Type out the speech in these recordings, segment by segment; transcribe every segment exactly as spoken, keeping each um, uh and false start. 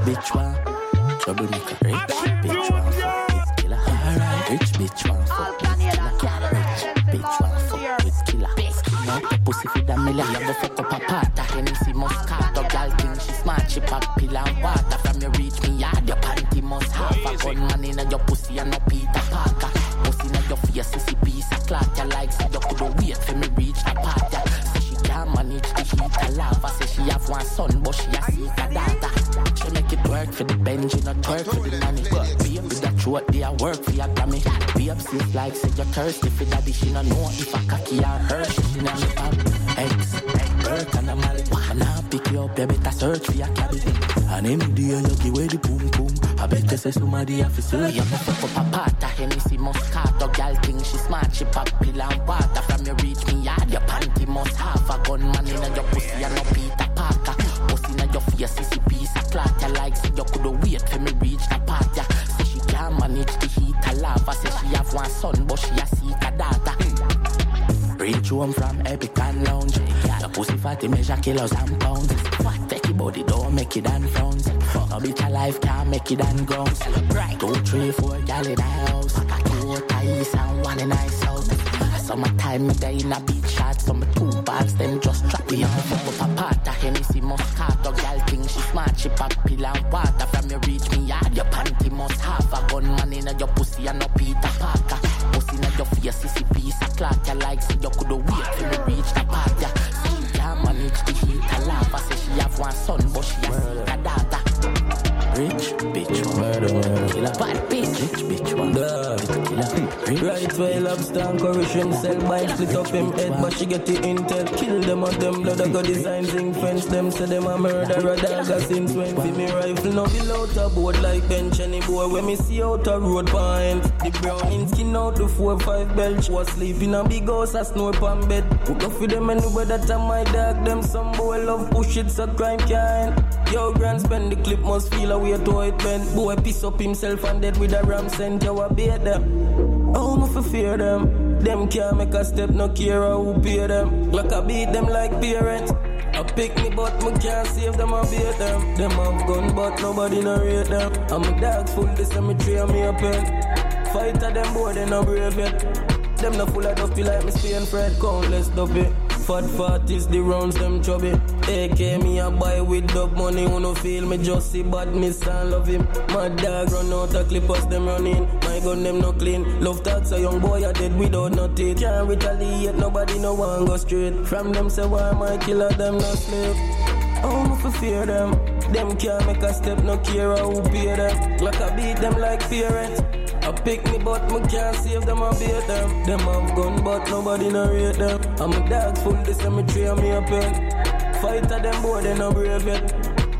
bitch one. Troublemaker. Rich bitch one. Fuck with killer. Alright. Rich bitch one. Fuck with killer. Rich bitch one. Fuck with killer. Now pussy for the million. You go fuck up a part. A Hennessy Moscato. Girl think she smart. She pop pill and water. From you reach me yard. Your panty must have a gunman in your pussy and no Peter Parker. Pussy in your face. Sissy piece of clock. You like so you couldn't wait for me reach the part. Say she can't manage the heat of lava. Say she have one son but she a seek a daughter. She make it work for the bench, not work for the nanny. Babe with that throat, they a work for your Grammy. Babe seems like say you're thirsty for daddy. She no know if a cocky or her. She na me pop eggs, work and a mal. And I pick you up, you better search for your cabbage. And any day you give away the boom boom. I bet you say somebody have to search. You fuck up a part of Hennessy Moscato. Girl think she smart, she pop pill and water. From you reach me yard, your panty must have a gunman in your pussy and no Peter Parker. Pussy in your face, sissy piece of clock. You like say you couldn't wait for me reach the part. Yeah. Say she can't manage the heat of lava. Say she have one son but she a seek a daughter. Reach home from Epic and Lounge. Your pussy fatty measure kilos and pounds. Take your body, don't make it and frowns. No bitch alive can't make it and grounds. Two, three, four gal in the house. Two ties and one in ice house. Summertime me day in a beach shot. Some two bags them just drop me on. Fuck up a part of Hennessy Moscato. Gal think she smart, she pop pill and water. From you reach me yard, your panty must have a gunman in your pussy and no Peter Parker. Pussy in your face, sissy piece of clock. You like so you couldn't wait till you reach the part. Yeah. So she can't manage the heat of lava. Say she have one son but she a seek a daughter. Rich bitch one. Murder, murder. Killer bad bitch. Rich bitch one. Killer. Right way lobster and curry shrimp. Sell by split up him head but she get the intel. Kill them on them blood I got design zinc fence. Them say them a murderer dog a since when. For me rifle no below a boat like bench. Any boy when me see out a road point. The brown in skin out the four five belch. Was sleeping a big house a snore pan bed. Hook up for them anywhere that I my dog. Them some boy love push it so crime kind. Yo grand spend the clip must feel a way to it bend. Boy piss up himself and dead with a ram sent. You a bait them. Oh no for fear them. Them can't make a step no care who pay them. Like I beat them like parents. I pick me but me can't save them and beat them. Them have gun but nobody no rate them. And my dogs full the cemetery and me a pen. Fight at them boy they no brave yet. Them no full of duffy like me Spain Fred. Countless duffy. Fat forties the rounds them chubby. A K me a buy with dub money. Who no feel me just see bad miss and love him. My dog run out of clippers them running. My gun them no clean. Love talks a young boy a dead without no teeth. Can't retaliate nobody no one go straight. From them say why my killer them no slave. Oh no for fear them. Them can't make a step no care who pay them. Like I beat them like parents. I pick me but me can't save them and beat them. Them have gun but nobody no rate them. And my dogs full the cemetery and me a pen. Fight at them boy they no brave yet.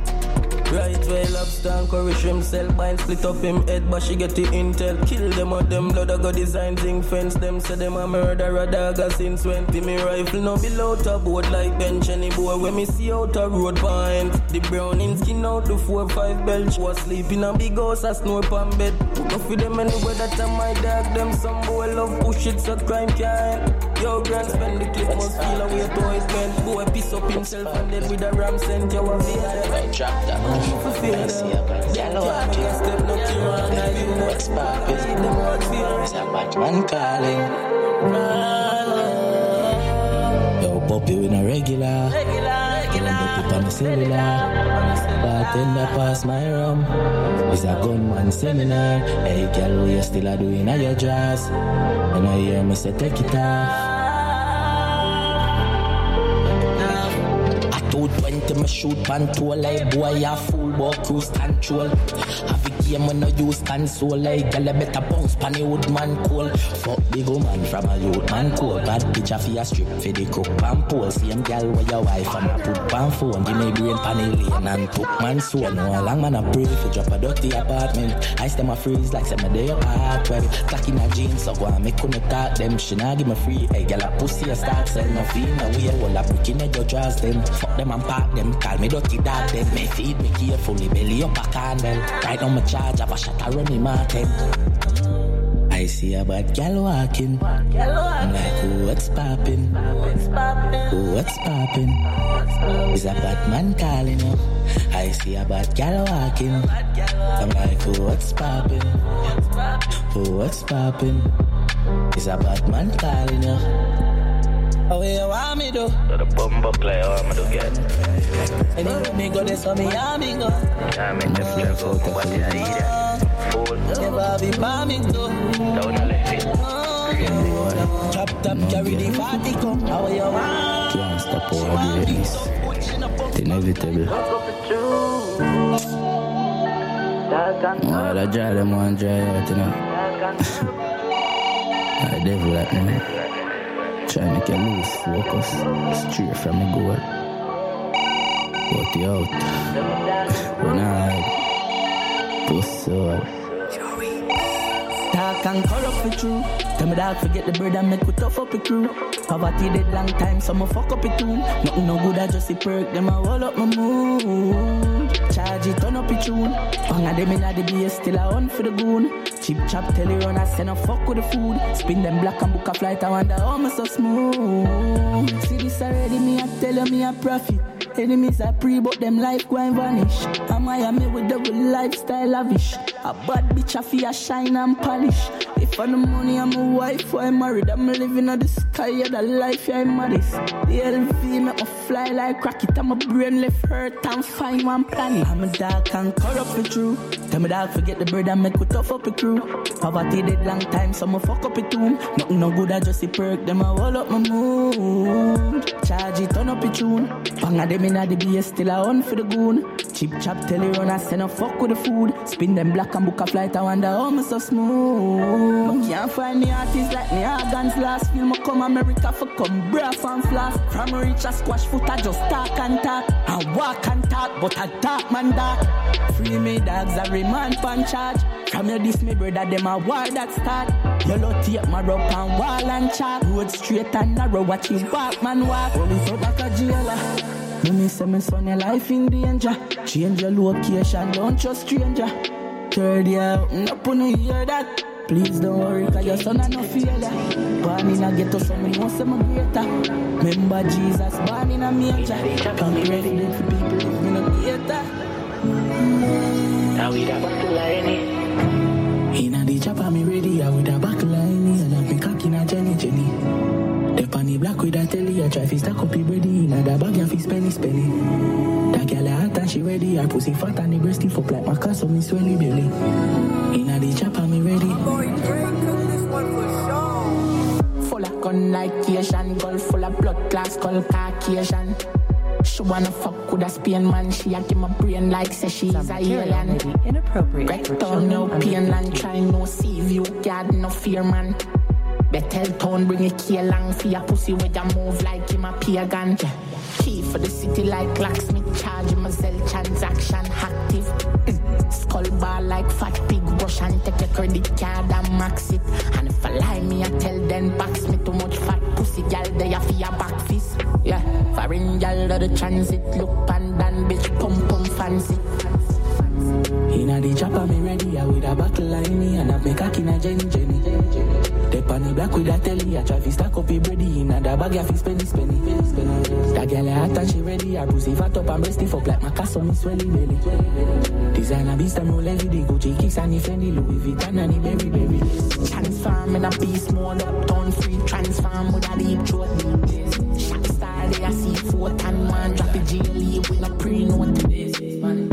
Right way lobster and curry shrimp. Sell by and split up him head but she get the intel. Kill them on them blood I got design zinc fence. Them say them a murderer dog a since when. For me rifle no below a boat like bench. Any boy when me see out a road point. The brown in skin out the four five belch. Was sleeping a big house a snore pan bed. Go for them anywhere that I my dog. Them some boy love push it so crime kind. Yo grand spend the clip must feel a way to it bend. Boy piss up himself and dead with a ram sent. You a fear them. Drop that. For fear them. Yellow and you step no cure and I you what's poppin'. It's a Batman calling. Yo puppy we no regular. Regular puppy on the cellular. Bartender pass my rum. It's a gunman seminar. Hey girl we still a doing a your jazz. And I hear me say take it off. twenty me shoot pantool like boy a full ball cruise control. Have a game when no use console like girl better bounce pan the old man cool. Fuck big woman from a youth man cool. Bad bitch a fi a strip for the cook pan pole. Same girl with your wife and put pan phone. Give me brain pan the lane and took man soul. No long man a pray for drop a dirty apartment. Ice them a freeze like some of their heart. Well, clack in a jeans so go and me couldn't talk them. She nah give me free. Hey girl a pussy a start sell no feel no way. Well a brick in your jaws them. Fuck them and park them. Call me dirty dog them. Me feed me carefully belly up a candle. Right on my charge have a shot a running martin. I see a bad gal walking. I'm like, oh, what's poppin'? Oh, what's poppin'? Is a bad man calling you? I see a bad gal walking. I'm like, oh, what's poppin'? Oh, what's poppin'? Is a bad man calling you? Oh, you want me do? So the bumper play, oh, I'm gonna get. Anyway, me go this for me, I'm me go. Yeah, I'm in the flex out of what I eat. Fool. Never be bombing though. Down the left it. Chop top, carry the party come. How you want? Can't stop over the release. It's inevitable. Oh, that dry them one dry out, you know. The devil like me. Try to make you lose focus. Straight from the goal. Put you out. Run hard. Puss out. Talk and corrupt for true. Tell me dog forget the bird and make we tough up the crew. Poverty dead long time, so I'ma fuck up it too. Nothing no good, I just a perk, them I roll up my mood. Charge it, turn up it tune. Bang a them inna the base, still I on for the goon. Chip chop, tell you run, I send a fuck with the food. Spin them black and book a flight, I wonder how I'm so smooth. See this already, me I tell you me a profit. Enemies are pre, but them life go and vanish. I'm Miami with double lifestyle lavish. A bad bitch, I feel shine and polish. If I'm the money, I'm a wife, or I'm married. I'm living on the sky, yeah, the life, yeah, I'm modest. The L V make me fly like rocket. I'm a brain left hurt and find one planet. I'm a dark and corrupt for true. Tell me dog forget the bird and make we tough up a crew. Poverty dead long time, so I'ma fuck up it too. Nothing no good, I just a perk, them I roll up my mood. Charge it, turn up a tune. Bang a them inna the base, still I on for the goon. Chip chop, tell you run, I send a fuck with the food. Spin them black and book a flight, I wonder how I'm so smooth. I can't find me artists like me organs last film. I come America for come breath and flask. From reach a squash foot, I just talk and talk. I walk and talk, but I dark man dark. Free me dogs, I remand pan charge. From your this me brother, them a war that start. Yellow tape, my rope and wall and chalk. Road straight and narrow, watch you walk, man walk. Rolling so like a jailer. Me me say me son, your life in danger. Change your location, don't trust stranger. Third year, up on you hear that. Please don't worry, cause your son a no fear that. Born in a ghetto, so me know say me greater. Remember Jesus, born in a manger. Come president for people, if me no theater. Now we da back to line. Inna the chopper, me ready, I with a back line. And I've been cocking a Jenny Jenny. Dep on the black with a telly, I try to stack up the ready. Inna the bag, you fi spenny spenny. That girl a hot and she ready. Her pussy fat and the breast stiff up like my car, so me swelly belly. Inna the chopper, me ready. Full of gun like Asian, girl full of blood class, called Caucasian. She wanna fuck with a Spain man, she a give my brain like say she's a alien. Inappropriate. Rectal no pain and try no see view, God no fear man. Betel town bring a key along for your pussy with a move like him a pagan. Key for the city like locksmith, charge him a Zelle transaction active. Mm. Skull bar like fat pig brush and take your credit card and max it. And if I lie me I tell them box me too much fat pussy girl they a for your back fist. Yeah, foreign girl of the transit look pandan bitch pum pum fancy. Inna the chopper me ready, I with a buckle line me and I make a kin a Jenny Jenny. Dep on the black with a telly, I try to stack up a bready. Inna the bag, I fi spenny spenny. That girl a hot and she ready, her pussy fat up and breast stiff up like my castle, me swelly belly. Designer beast and roll every day, Gucci kicks and the Fendi, Louis Vuitton and the berry berry. Transform in a beast mode, uptown free, transform with a deep throat. Shot star, they a see four and one, drop a G L E with a pre-note. This is man.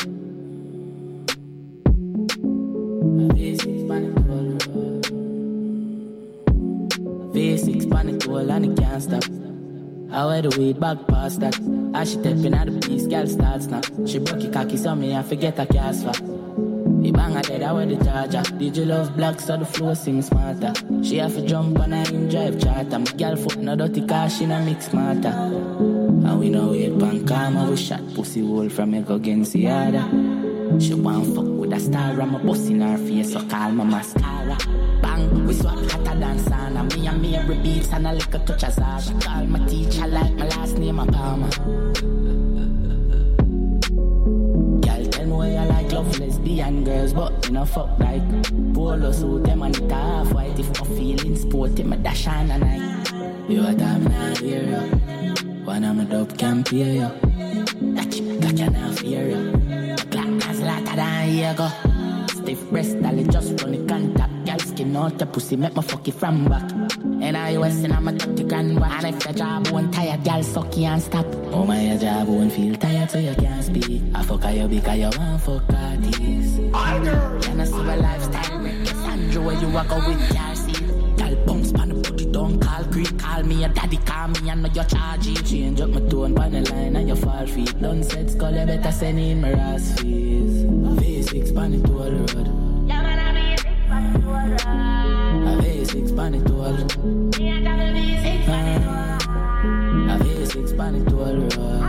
V six panic wall and it can't stop. I wear the weed back past that. As she tapping at the piece, girl starts now. She broke your cocky, so me I forget a cast for. The bang her dead, I wear the charger. Did you love black, so the flow seems smarter. She have to jump on her in drive charter. My girl foot no dirty car, she no mix smarter. And we know wait pan karma, we shot pussy hole from your go against the other. She want fuck with a star, I'm a bust in her face, so call my mascara. Bang, we swap hotter than sauna. Me and me every beats and a little touch of Zara. She call my teacher like my last name a Palmer. Girl, tell me where you like love love lesbian girls, but you know fuck like polo suit them and it half white. If I'm feeling sporty, my dash on a night. You a damn not hear ya. One of my dope can't hear ya. That you got ya now fear ya. Clap has later than here go. Stiff breast, dolly just run the contact. Girl skin out your pussy, make my fuck it from back. And I was in I'm a thirty grand one. And if your jawbone tired, girl suck you and stop. Oh my, your jawbone feel tired so you can't speak. I fuck you because you want fuck artists. You know see a lifestyle make Sandra where you walk out with your seat. Girl bounce pan the booty don't call creep. Call me your daddy, call me I know your charge it. Change up my tone pan the line and your fall feet. Don't set skull, you better send in my ass fees. V six pan it to all road. Yeah man, I be six pan it to all road. A V six pan it to all road. Me and a V six pan it to all road. A V six pan it to all road.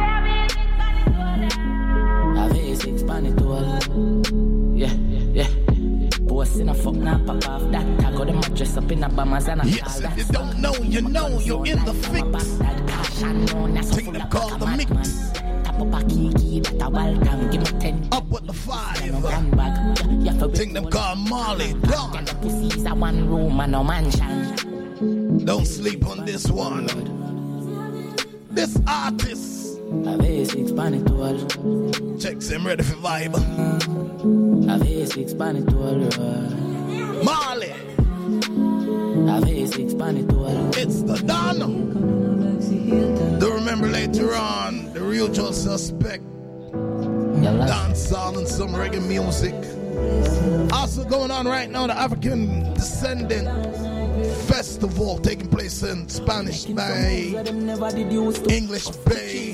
A V six pan it to all road. Yeah, yeah. Boss in a fuck now pop off that tag. Got them dress up in a bombers and a yes, if you don't know, you know you're in the fix. Take them call the mix. Up with the five. Think them call Marley Dawn. Don't sleep on this one. This artist. Checks him ready for vibe. Marley. It's the Don. Do remember later on the real just suspect. Dancehall and some reggae music. Also going on right now, the African Descendant Festival taking place in Spanish Bay, English Bay,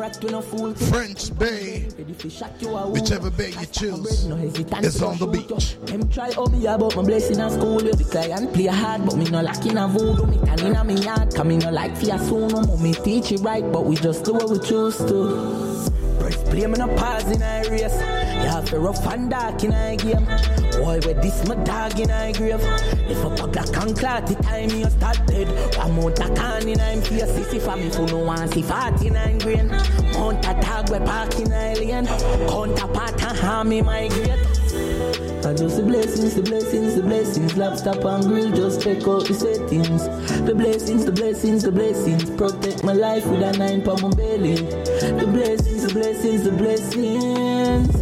French Bay, whichever bay you choose. It's on the beach. Them try to be about my blessing at school. You be client play hard, but me no lacking a voodoo. Me can in a me yard, come me no like for soon. No more me teach it right, but we just do what we choose to. Press play me no pause in a race. You have to rough and dark in a game. Boy, with this my dog in a grave. If a pug like and clot, the time you start dead. I'm out a can in a face. Sissy for me who no one see forty-nine grain. Mount a dog with park in a lane. Counterpart and harm me migrate. I just the blessings, the blessings, the blessings. Laptop and grill, just check out the settings. The blessings, the blessings, the blessings. Protect my life with a nine pound my belly. The blessings, the blessings, the blessings.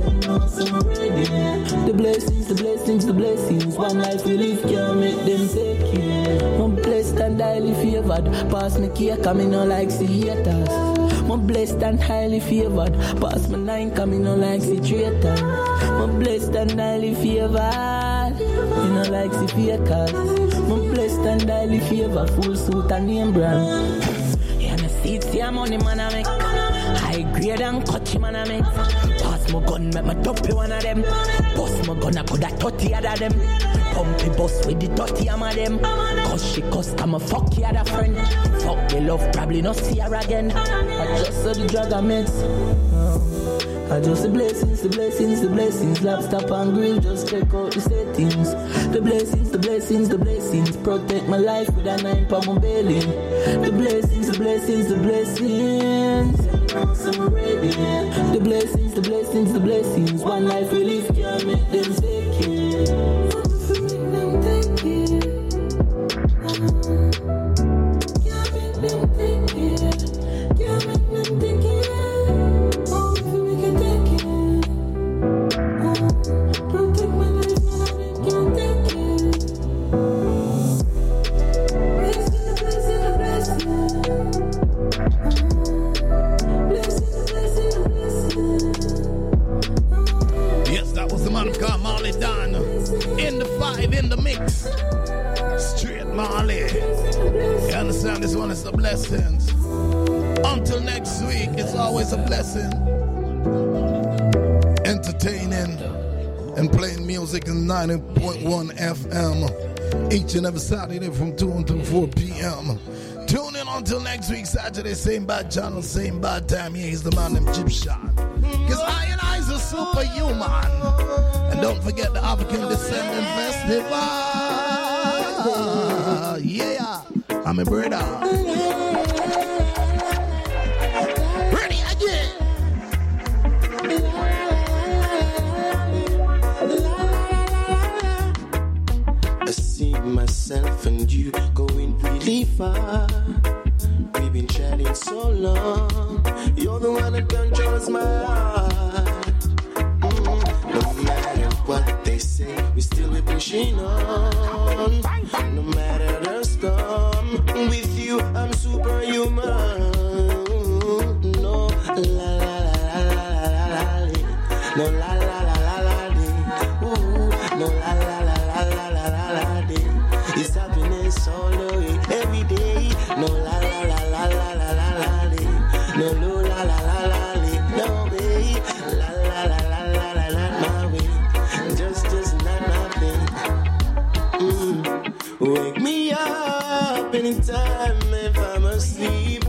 The blessings, the blessings, the blessings. One life we live can't make them take it. I'm blessed and highly favored. Pass me cake, I me no like see haters. I'm blessed and highly favored. Pass my nine, come in no like see traitors. I'm blessed and highly favored. You know like see fakers. I'm blessed and highly favored. Full suit and name brand. Yeah, me see it's your money man I make. High grade and cut man I make. Pass my gun, make my dopey one of them. Bust my gun, I could have thirty other them. Pumpy bus with the thirty am of them. Cause she cuss, come a fuck your other friend. Fuck the love, probably not see her again. I just saw the drug I mix. I just the blessings, the blessings, the blessings. Laptop and grill, just check out the settings. The blessings, the blessings, the blessings. Protect my life with a nine pound my belly. The blessings, the blessings, the blessings. The blessings, the blessings, the blessings. One life we live can't make them take it. In the mix, straight Marley. You understand? This one is the blessings. Until next week, it's always a blessing. Entertaining and playing music in ninety point one F M each and every Saturday from two until four p.m. Tune in until next week, Saturday, same bad channel, same bad time. Yeah, he's the man named Gypshot. Because I and I's a superhuman. And don't forget the African Descendant Festival. Yeah, I'm a brother. Ready again. and you going really far. We've been chatting so long. You're the one that controls my heart. Mm. No matter what they say, we still be pushing on. No matter the storm, with you I'm superhuman. No la la la la la la la. No la la la la la la. Ooh, no la la la la la la la la. It's happiness all the way, every day. No la la la la la la la la. No no la la la la la. No way. La la la la la la la. My way, just is not nothing. Mm. Wake me up anytime if I'm asleep.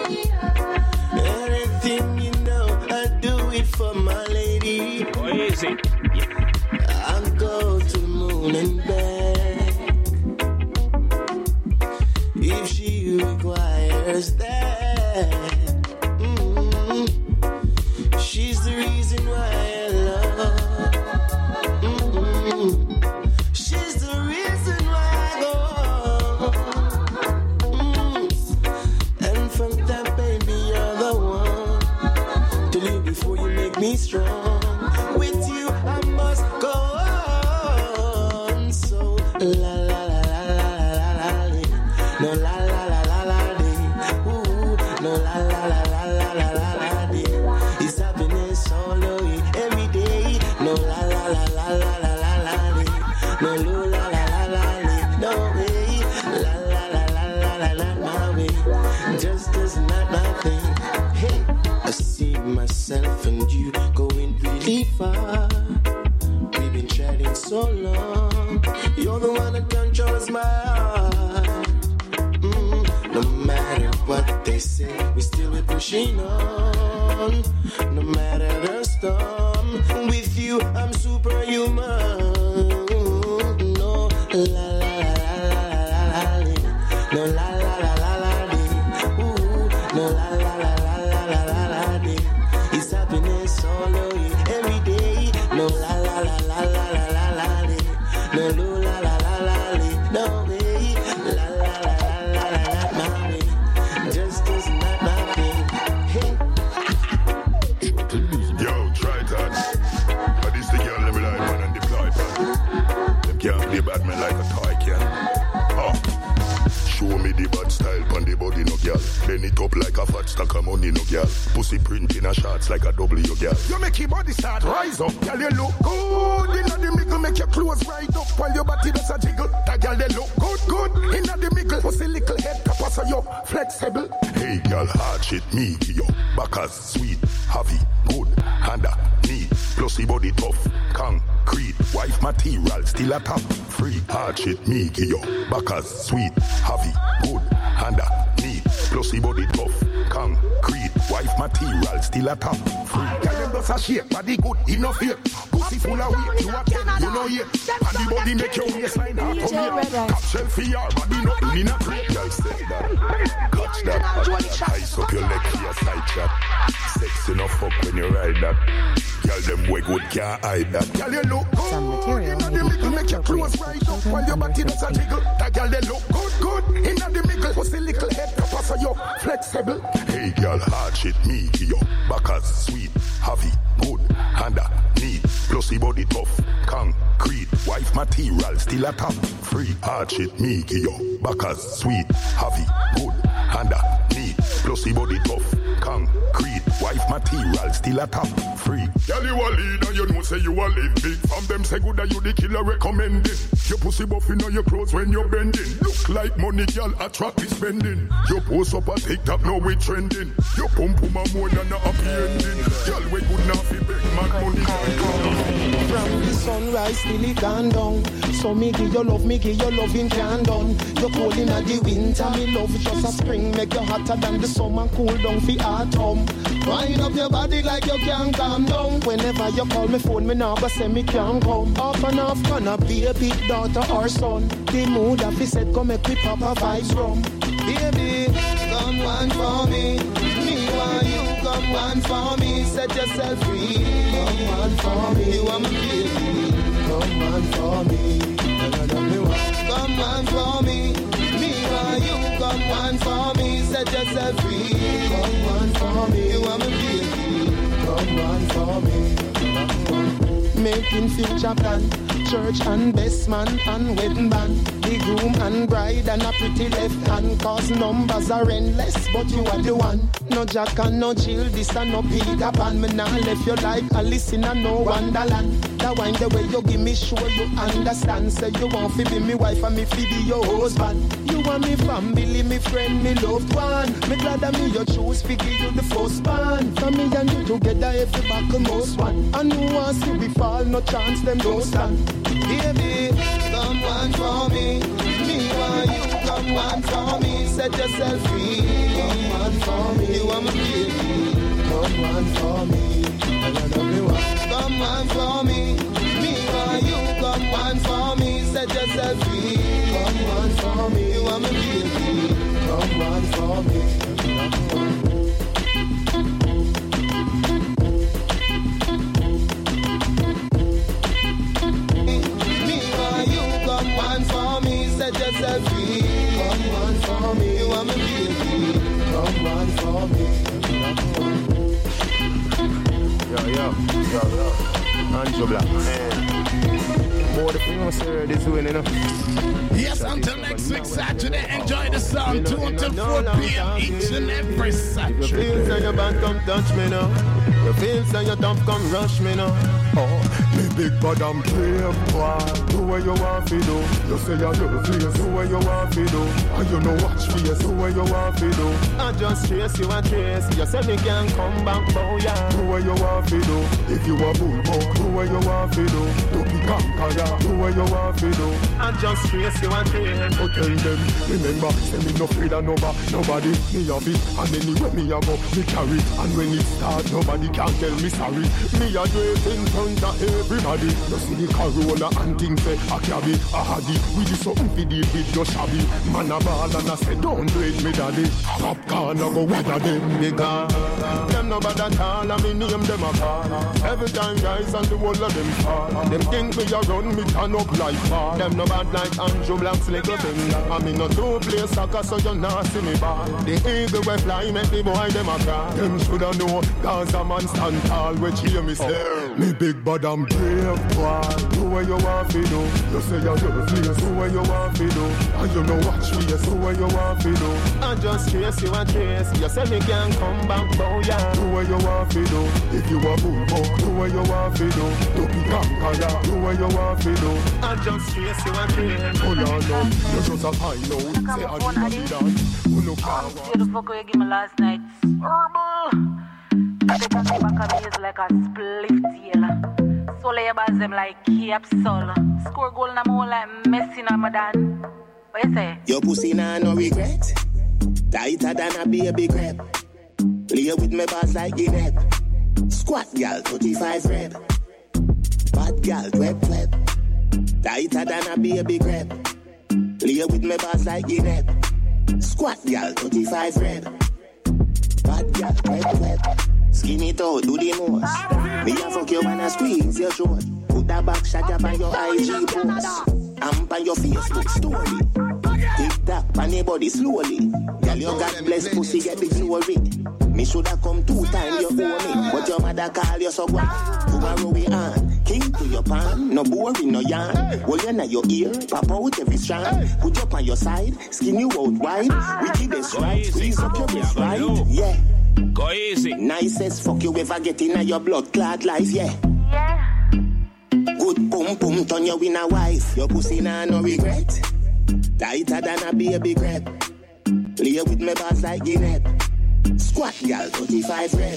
Anything you know, I do it for my lady. Oh, easy. I'll go to the moon and back if she requires that. Mm-hmm. She's the reason why I love. Mm-hmm. She's the reason why I go. Mm-hmm. And from that baby, you're the one to live before you make me strong. With you, I must go on. So la la la la la la la. No la la la la la la. Ooh, no la la la la la la la la. It's happiness all the way, every day. No la la la la la la la la. No la la la la la. No way. La la la la la la la. My way, just is not my thing. Hey, I see myself and you going really far. We've been chatting so long. You're the one that controls my heart. Mm, no matter what they say, we still be pushing on. No matter the storm, with you I'm superhuman. No la la la la la la la. No la la la la la la. Ooh, no la la la la la la la la. It's happiness all the way, every day. No la la la la la la la la. No no la la la la la. No way. La la la la la la la. My way, just is not my thing. Hey. Yo, try that. But this the girl let me like man and deploy man. Them can't play Batman like a toy can. Oh. Show me the bad style pon the body no girl. Bend it up like a fat stack of money no girl. Pussy print in a shots like a W girl. You make your body start rise up, girl you look good. Inna the middle make your clothes right up while your body does a jiggle. That girl they look good good. Inna the middle pussy little head top so you flexible. Hey girl hard shit me yo. Backers sweet, heavy, good, handa, neat. Plus the body tough, concrete. Wife material still a top. Free hard shit me yo. Backers sweet, heavy, good, handa, neat. Plus the body tough, concrete. Wife material still a top. Free. Girl them does a shape, body good, enough here. Pussy full of weight, you a ten, you know here. And the body make your waistline hard to me. Top shelf for your body nothing in a crate. Girl say that, catch that. Ice up your leg for your side chat. Sex enough fuck when you ride that. Girl them way good, can't hide that. Girl you look good, inna the middle make your clothes right up while your body does a jiggle. That girl they look good, good, inna the middle. Pussy little head top so you flexible. Hey girl hard shit me yo. Backers sweet, heavy, good, handa, neat. Plus the body tough, concrete. Wife material still a top. Free hard shit me yo. Backers sweet, heavy, good, handa, neat. Plus the body tough, concrete. Wife material still a top. Free. Girl you a leader, you know say you a live big. From them say good that you the killer recommending. Your pussy buff in your clothes when you're bending. Look like money, girl attract the spending. You post up a TikTok now we trending. You pump pum a more than a happy ending. Girl we good now fi beg mad money. From the sunrise till it gone down. So me give your love, me give your loving can done. You cold in the winter, me love just a spring. Make you hotter than the summer, cool down fi autumn. Wind up your body like you can't calm down. Whenever you call me phone, me now go say me can't come. Off and off, gonna be a big daughter or son. The mood of he said, come make me pop a vibes rum. Baby, come one for me. Me want you, come one for me. Set yourself free. Come one for me. You want me baby. Come one for me. Come one for me. set yourself free. Come on for me, you want me baby. Come on for me. Making future plan, church and best man and wedding band, the groom and bride and a pretty left hand. Cause numbers are endless, but you are the one. No Jack and no Jill, this and no Peter Pan. Me nah left you like Alice in a no Wonderland. That wine the way you give me, sure you understand. Say you want to be me wife and me fi be your husband. You want me family, me friend, me loved one. Me glad that me you choose fi give you the first band. For me and you together every back most one. And who wants to be fall, no chance them don't stand. Baby, come on for me. Me want you, come on for me. Set yourself free. Come on for me. You want me baby. Come on for me. Come on for me. Me want you, come on for me. Set yourself free. Come on for me. You want me baby. Come on for me. Come on for me, set yourself free. Come on for me, you want me baby. Come on for me. Yo, yo, yo, yo. Andrew Black. More the thing sir, this way, you know. Yes, until next week Saturday, enjoy the sound two until four p.m. each and every Saturday. You feel so your band come touch me now. You feel so your dump come rush me now. Oh, me big bad and brave boy. Do what you want to do. You say you do the face, do what you want to do. And you know watch face, do what you want to do. I just chase you and chase. You say me can't come back, boy, yeah. Do what you want to do. If you a bull buck, do what you want to do. Don't be conqueror, do what you want to do. I just chase you and chase. But tell them, remember, say me no afraid of nobody. Nobody, me have it. And anyway me a go, me carry. And when it start, nobody can tell me sorry. Me a do it in front of everybody. You see the Corolla and things say a cabby, a haddy. We do something for the with your shabby. Man a ball and I say don't do it me daddy. Up can I go weather them because them no bad at all and me name them a call. Every time rise and the whole of them fall. Them think me a run me turn up like ball. Them no bad like Andrew Black's little thing. I mean no two play soccer so you not see me ball. The eagle we fly make the boy them a cry. Them shoulda know cause a man stand tall which hear me say. Me big bad and brave boy. Do what you want to do. You say you do the face, do what you want to do. And you know watch me, you do what you want to do. I just chase you and chase. You say me can't come back, boy, yeah. Do what you want to do. If you a bull buck, do what you want to do. Don't be conqueror, do what you want to do. I just chase you and chase. Oh no, no, you just a high note. Say I did not dance. Who look how? See the fuck you give me last night. Horrible. I take a back of me is like a split tail. So lay about them like capsule. Score goal in a more like Messi na Madan. What you say? Your pussy nah no regret. Tighter than a baby crab. Play with me bars like Guinea. Squat gal thirty-five rep. Bad gal twelve twelve. Tighter than a baby crab. Play with me bars like Guinea. Squat gal thirty-five rep. Bad gal twelve twelve. Skin it out, do the most. Me a fuck you and a squeeze your throat. Put that back shot up on your I G post. Amp on your Facebook story. Tick tock on your body slowly. Girl, you got blessed pussy get the glory. Me shoulda come two times you owe me, but your mother call you so guap. Tomorrow we on, king to your pan, no boring, no yarn. Hold you in your ear, pop out every strand. Put you up on your side, skin you out wide. Wickedest right, squeeze up your wrist right, yeah. Go easy. Nicest fuck you ever get in your blood clot life, yeah. Yeah. Good pum pum turn you in a wife. Your pussy nah no regret. Tighter than a baby crab. Play with me bars like Guinea. Squat gal thirty-five red.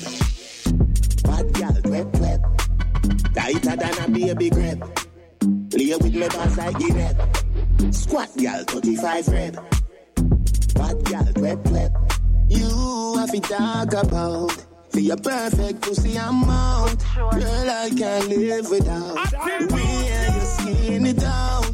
Bad gal twelve twelve. Tighter than a baby crab. Play with me bars like Guinea. Squat gal thirty-five red. Bad gal twelve twelve. You have to talk about for your perfect pussy amount. Girl, I can't live without the way you skin it out.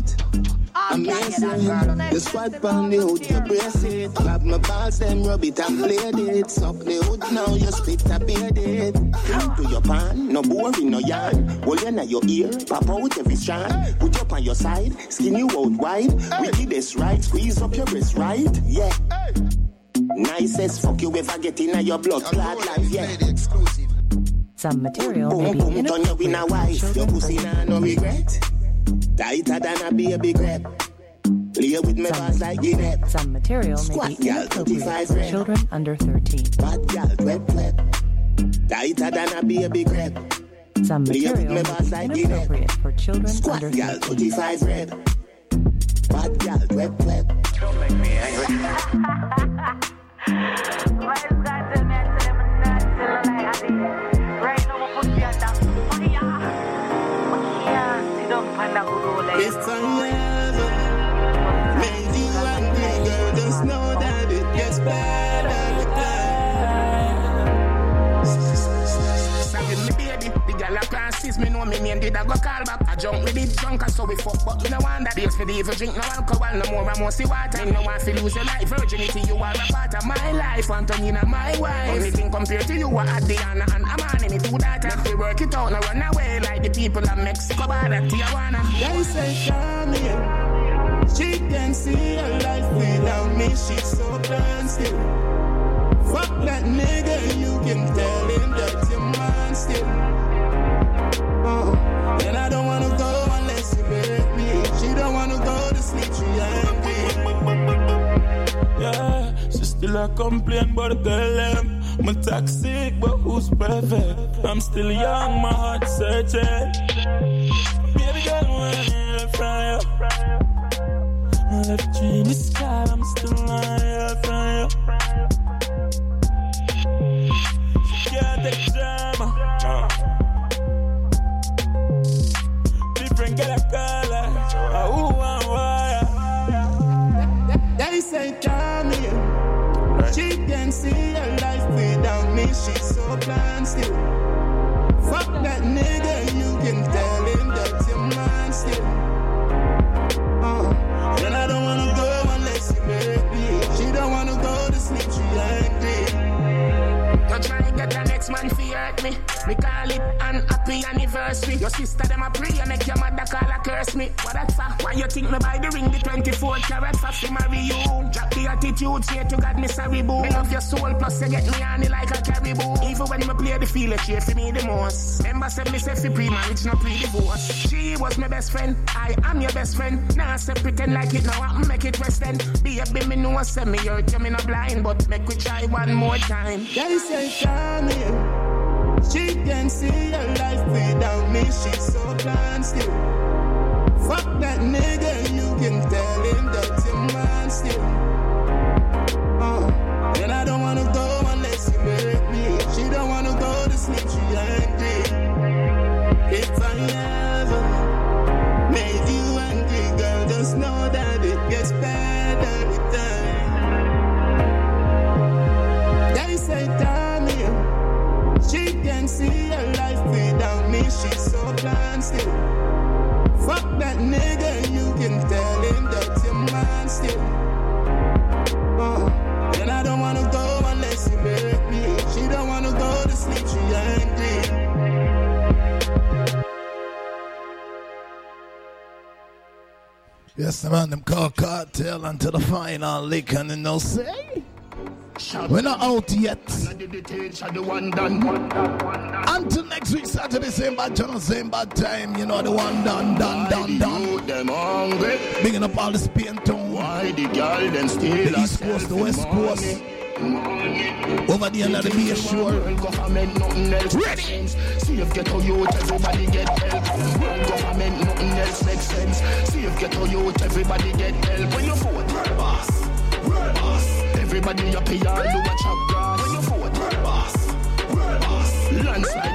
Amazing, the squat on the hood, you brace it. Grab my balls, then rub it and play it. Suck the hood, now you spit a beard it. Come to your pan, no boring, no yarn. Hold you in your ear, pop out every strand. Put you up on your side, skin you out wide. Wickedest right, squeeze up your wrist right, yeah. Nicest fuck you ever get in your blood clot life, yeah. Exclusive. Some material boom, may be boom, turn you in a wife. Your pussy nah no regret. Tighter than a baby grab. Play with me bars like Guinea. Some material Squat, may be girl, inappropriate for children under thirteen. Bad girl, web web. Tighter than a baby grab. Some material may be inappropriate for children Squat, under girl, thirteen. twenty-five rep. Bad girl, web web. Don't make me angry. Why is God tell me I tell him I'm not still like happy? Right now we put you on that fire. But can't sit down on that good old life. If I ever made you angry, girl, just know that it gets better with time. Savage me baby, the girl a classes, me know me name did I go call back. I jump with it drunk, so we fuck, but me no want that. Days for the evil drink, no alcohol, no more, I must see water. Me no want to lose your life, virginity, you are a part of my life, Antonina, my wife. Anything compared to you, are Adriana and Amani, me two daughters. If we work it out, no run away like the people of Mexico, bad at Tijuana. They say, come here. She can see her life without me, she's so blind still. Fuck that nigga, you can tell him that your man still. Oh, and I don't wanna go unless you beg me. She don't wanna go to sleep, she angry. Yeah, she still a complain about the girl. Um, I'm toxic, but who's perfect? I'm still young, my heart searching. Baby girl, when you're fire. My left dream is sky, I'm still lying from you. She can't take drama. No. Different get a color. Oh, why? They say, come here. She can see her life without me, she's so blind still. Fuck that nigga, you can tell him that your man still. Uh, and I don't wanna go unless you make me. She don't wanna go to sleep, she angry. You try and get the next man to hurt me. Me call it an happy anniversary. Your sister them a pray and make your mother call a curse me. What that's for? Why you think me buy the ring, the twenty-four carat for to marry you? Drop the attitude, say to God me sorry boo. Me love your soul plus you get me on it like a caribou. Even when me play the field, she for me the most. Remember said me say fi pre-marriage, not pre-divorce. She was my best friend, I am your best friend. Now say pretend like it now, I make it west end. Baby me know say me hurt you, me not blind, but make we try one more time. They say come here. She can see her life without me, she's so blind still. Fuck that nigga, you can tell him that your man still. Uh, and I don't wanna go unless you make me. She don't wanna go to sleep, she angry. If I ever made you angry, girl, just know that it gets better with time. They say come here. She can see her life without me, she's so blind still. Fuck that nigga, you can tell him that your man still. Uh, and I don't wanna go unless you make me. She don't wanna go to sleep, she angry. Yes, man, them call cartel until the final lick and then they'll say we're not out yet. Until next week, Saturday, same bad channel, same bad time. You know the one done, done, done, done. Bigging up all the Spain town. Why the girl then still the East Coast, the West Coast. Over the end of the Bay Shore. Ready? See if get a youth, everybody get help. World government, nothing else makes sense. See if get a youth, everybody get help. When you vote, world boss, world boss. Everybody up here, do a chop grass. When you vote, world boss, world boss. Landslide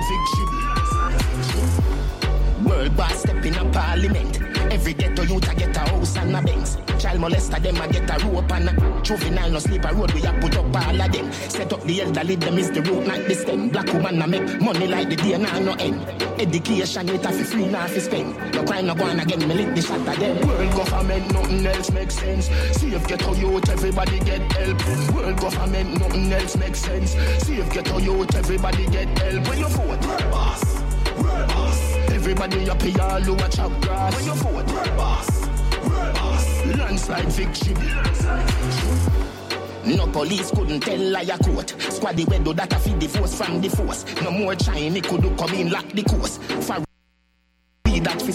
victory. World boss step in a parliament. Every ghetto youth I get a house and a Benz. Child molester them I get a rope and a juvenile no sleep a road we a put up all of them. Set up the elderly them is the root like the stem. Black woman a make money like the day now no end. Education it a fi free now fi spend. No crime no go on again me lick the shot of them. World government nothing else makes sense. See if ghetto youth everybody get help. World government nothing else makes sense. See if ghetto youth everybody get help. When you vote world boss, world boss. Everybody up here who a chop grass. When you vote world boss, world boss. Landslide victory. No police couldn't tell liar court. Squaddy wedo that a feed divorce from the force. No more China could come in lock the course. For that